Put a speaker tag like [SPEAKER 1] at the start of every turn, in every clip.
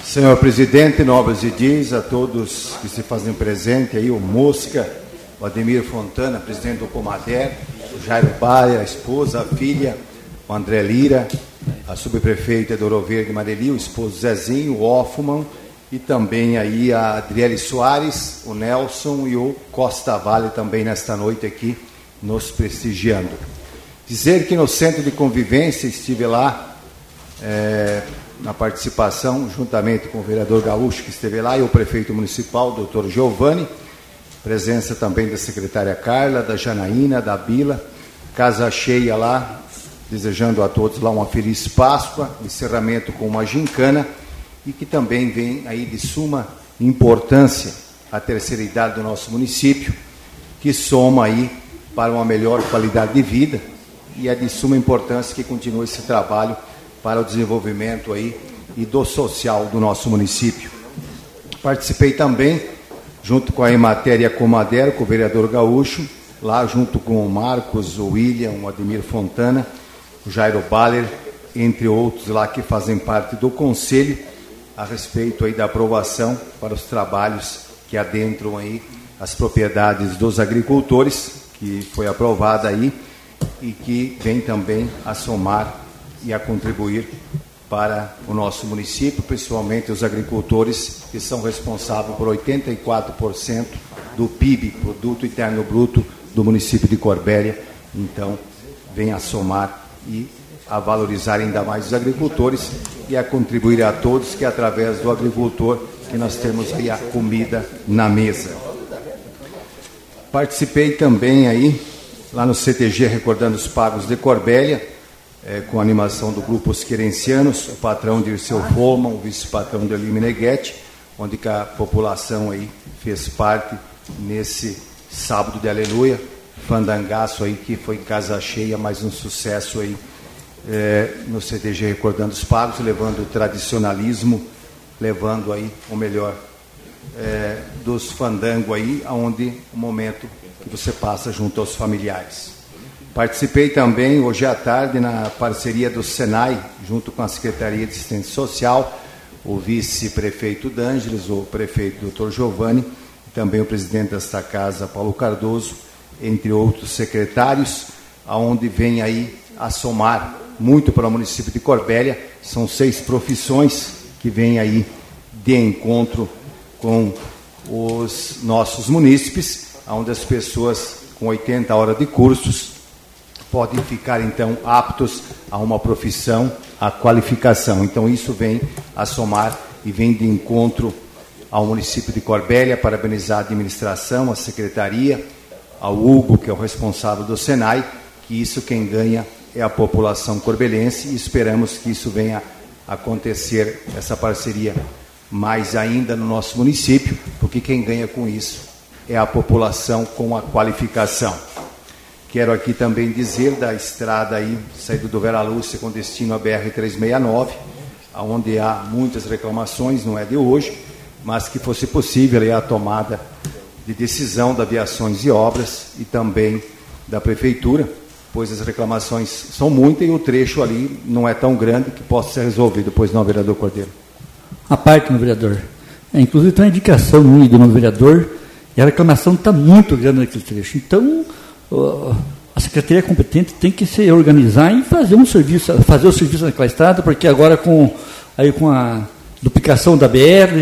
[SPEAKER 1] Senhor presidente, nobres edis, a todos que se fazem presente aí, o Mosca, o Ademir Fontana, presidente do Comader, o Jairo Baia, a esposa, a filha, o André Lira, a subprefeita de Ouro Verde, Mareli, o esposo Zezinho, o Hoffman, e também aí a Adriele Soares, o Nelson e o Costa Vale também nesta noite aqui nos prestigiando. Dizer que no Centro de Convivência estive lá na participação, juntamente com o vereador Gaúcho que esteve lá e o prefeito municipal, doutor Giovanni, presença também da secretária Carla, da Janaína, da Bila, casa cheia lá, desejando a todos lá uma feliz Páscoa, encerramento com uma gincana, e que também vem aí de suma importância a terceira idade do nosso município, que soma aí para uma melhor qualidade de vida, e é de suma importância que continue esse trabalho para o desenvolvimento aí e do social do nosso município. Participei também, junto com a Emater e a Comader, com o vereador Gaúcho, lá junto com o Marcos, o William, o Ademir Fontana, o Jairo Baller, entre outros lá que fazem parte do conselho, a respeito aí da aprovação para os trabalhos que adentram aí as propriedades dos agricultores, que foi aprovada aí e que vem também a somar e a contribuir para o nosso município, principalmente os agricultores que são responsáveis por 84% do PIB, Produto Interno Bruto, do município de Corbélia. Então, vem a somar e a valorizar ainda mais os agricultores e a contribuir a todos, que é através do agricultor que nós temos aí a comida na mesa. Participei também aí, lá no CTG, recordando os pagos de Corbélia, com a animação do grupo Os Querencianos, o patrão Dirceu Folman, o vice-patrão de Eli Meneghetti, onde que a população aí fez parte nesse sábado de Aleluia, fandangaço aí que foi casa cheia, mais um sucesso aí no CTG recordando os pagos, levando o tradicionalismo, levando aí o melhor dos fandangos aí, aonde o momento que você passa junto aos familiares. Participei também hoje à tarde na parceria do Senai, junto com a Secretaria de Assistência Social, o vice-prefeito D'Ângeles, o prefeito Dr. Giovanni, e também o presidente desta casa, Paulo Cardoso, entre outros secretários, aonde vem aí a somar muito para o município de Corbélia. São 6 profissões que vêm aí de encontro com os nossos munícipes, onde as pessoas com 80 horas de cursos podem ficar, então, aptos a uma profissão, a qualificação. Então, isso vem a somar e vem de encontro ao município de Corbélia, parabenizar a administração, a secretaria, ao Hugo, que é o responsável do Senai, que isso quem ganha é a população corbelense, e esperamos que isso venha a acontecer, essa parceria, mais ainda no nosso município, porque quem ganha com isso é a população com a qualificação. Quero aqui também dizer da estrada aí, saída do Vera Lúcia com destino à BR-369, onde há muitas reclamações, não é de hoje, mas que fosse possível aí a tomada de decisão da Aviações e Obras e também da Prefeitura, pois as reclamações são muitas e o trecho ali não é tão grande que possa ser resolvido. Pois não, vereador Cordeiro?
[SPEAKER 2] A parte, meu vereador. Inclusive tem uma indicação do meu vereador e a reclamação está muito grande naquele trecho. Então, a Secretaria competente tem que se organizar e fazer o serviço naquela estrada, porque agora com a duplicação da BR,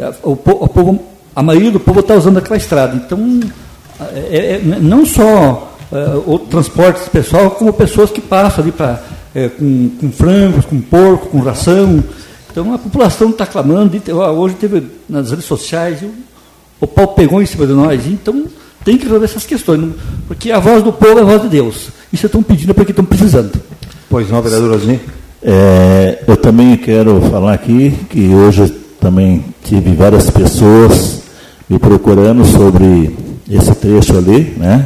[SPEAKER 2] a maioria do povo está usando aquela estrada. Então, não só o transporte pessoal, como pessoas que passam ali com frangos, com porco, com ração. Então, a população está clamando. Hoje teve nas redes sociais, o pau pegou em cima de nós. Então, tem que resolver essas questões, porque a voz do povo é a voz de Deus. Isso estão pedindo porque estão precisando.
[SPEAKER 1] Pois não, vereador Osni?
[SPEAKER 3] Eu também quero falar aqui que hoje também tive várias pessoas me procurando sobre esse trecho ali, né?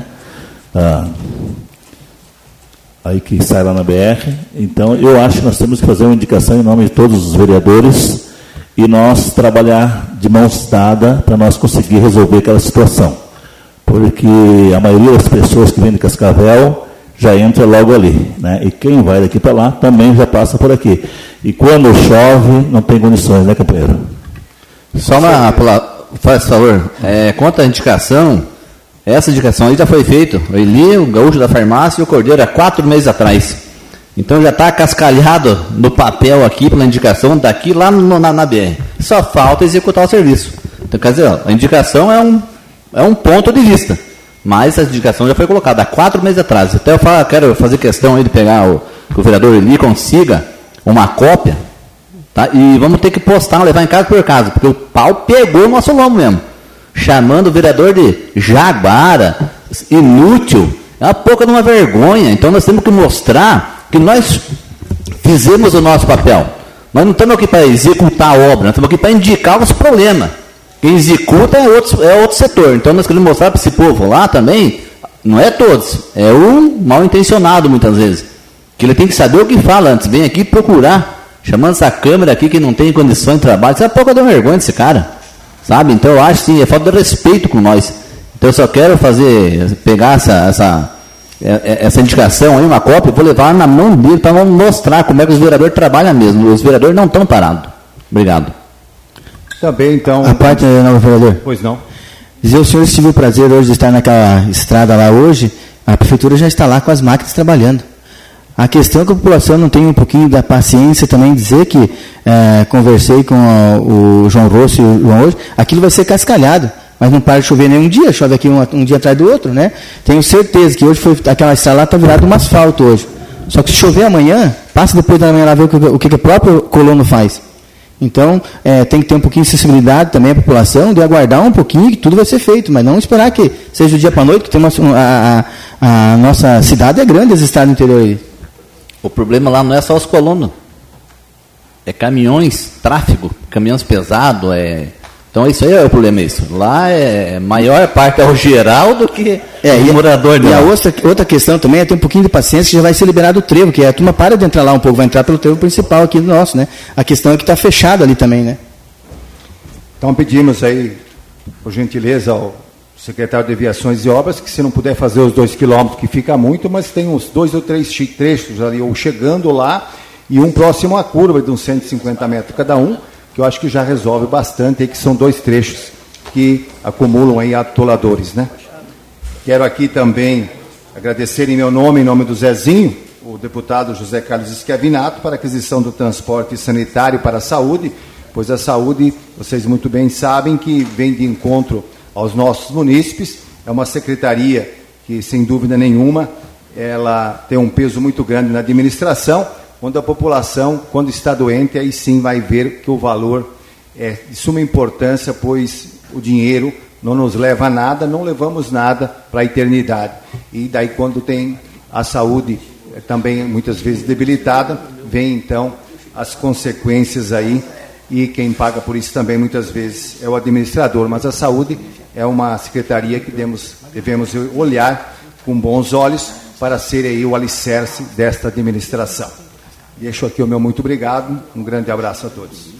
[SPEAKER 3] Aí que sai lá na BR. Então, eu acho que nós temos que fazer uma indicação em nome de todos os vereadores e nós trabalhar de mãos dadas para nós conseguir resolver aquela situação. Porque a maioria das pessoas que vêm de Cascavel já entra logo ali, né? E quem vai daqui para lá também já passa por aqui. E quando chove, não tem condições, né, companheiro?
[SPEAKER 4] Só faz favor, quanto à indicação, essa indicação aí já foi feita. O Eli, o gaúcho da farmácia e o Cordeiro há 4 meses atrás. Então já está cascalhado no papel aqui pela indicação daqui lá na BR. Só falta executar o serviço. Então, quer dizer, a indicação é um ponto de vista. Mas a indicação já foi colocada há 4 meses atrás. Até eu quero fazer questão aí de pegar que o vereador Eli consiga uma cópia, tá? E vamos ter que postar, levar em casa por casa, porque o pau pegou o nosso lombo mesmo. Chamando o vereador de jaguara, inútil, é uma pouca de uma vergonha. Então nós temos que mostrar que nós fizemos o nosso papel. Nós não estamos aqui para executar a obra, nós estamos aqui para indicar os problemas. Quem executa é outro setor. Então nós queremos mostrar para esse povo lá também, não é todos, é o mal intencionado muitas vezes, que ele tem que saber o que fala antes, vem aqui procurar, chamando essa câmera aqui que não tem condições de trabalho. Isso é pouca de vergonha desse cara, sabe? Então eu acho que é falta de respeito com nós. Então eu só quero pegar essa indicação aí, uma cópia, vou levar na mão dele para mostrar como é que os vereadores trabalham mesmo. Os vereadores não estão parados. Obrigado.
[SPEAKER 1] Também, então...
[SPEAKER 5] A parte, não, vereador.
[SPEAKER 1] Pois não.
[SPEAKER 5] Dizer, o senhor tive o prazer hoje de estar naquela estrada lá hoje, a prefeitura já está lá com as máquinas trabalhando. A questão é que a população não tem um pouquinho da paciência também, dizer que conversei com o João Rosso e o João hoje, aquilo vai ser cascalhado, mas não para de chover nenhum dia, chove aqui um dia atrás do outro, né? Tenho certeza que hoje aquela estrada lá está virada um asfalto hoje. Só que se chover amanhã, passa depois da manhã lá ver o que o próprio colono faz. Então, tem que ter um pouquinho de sensibilidade também a população, de aguardar um pouquinho que tudo vai ser feito, mas não esperar que seja do dia para a noite, que tem a nossa cidade é grande, as estradas do interior aí.
[SPEAKER 4] O problema lá não é só os colonos, é caminhões, tráfego, caminhões pesados, então isso aí é o problema, isso. Lá maior parte é o geral do que o morador.
[SPEAKER 5] E a outra questão também é ter um pouquinho de paciência, que já vai ser liberado o trevo, que a turma para de entrar lá um pouco, vai entrar pelo trevo principal aqui do nosso, né? A questão é que está fechado ali também, né?
[SPEAKER 1] Então pedimos aí, por gentileza, ao secretário de Viações e Obras, que se não puder fazer os 2 quilômetros, que fica muito, mas tem uns 2 ou 3 trechos ali, ou chegando lá, e um próximo à curva de uns 150 metros cada um, que eu acho que já resolve bastante, aí, que são 2 trechos que acumulam aí atoladores, né? Quero aqui também agradecer em meu nome, em nome do Zezinho, o deputado José Carlos Schiavinato, para a aquisição do transporte sanitário para a saúde, pois a saúde, vocês muito bem sabem, que vem de encontro aos nossos munícipes, é uma secretaria que, sem dúvida nenhuma, ela tem um peso muito grande na administração, onde a população, quando está doente, aí sim vai ver que o valor é de suma importância, pois o dinheiro não nos leva a nada, não levamos nada para a eternidade. E daí, quando tem a saúde também muitas vezes debilitada, vem então as consequências aí, e quem paga por isso também muitas vezes é o administrador, mas a saúde é uma secretaria que devemos olhar com bons olhos para ser aí o alicerce desta administração. Deixo aqui o meu muito obrigado, um grande abraço a todos.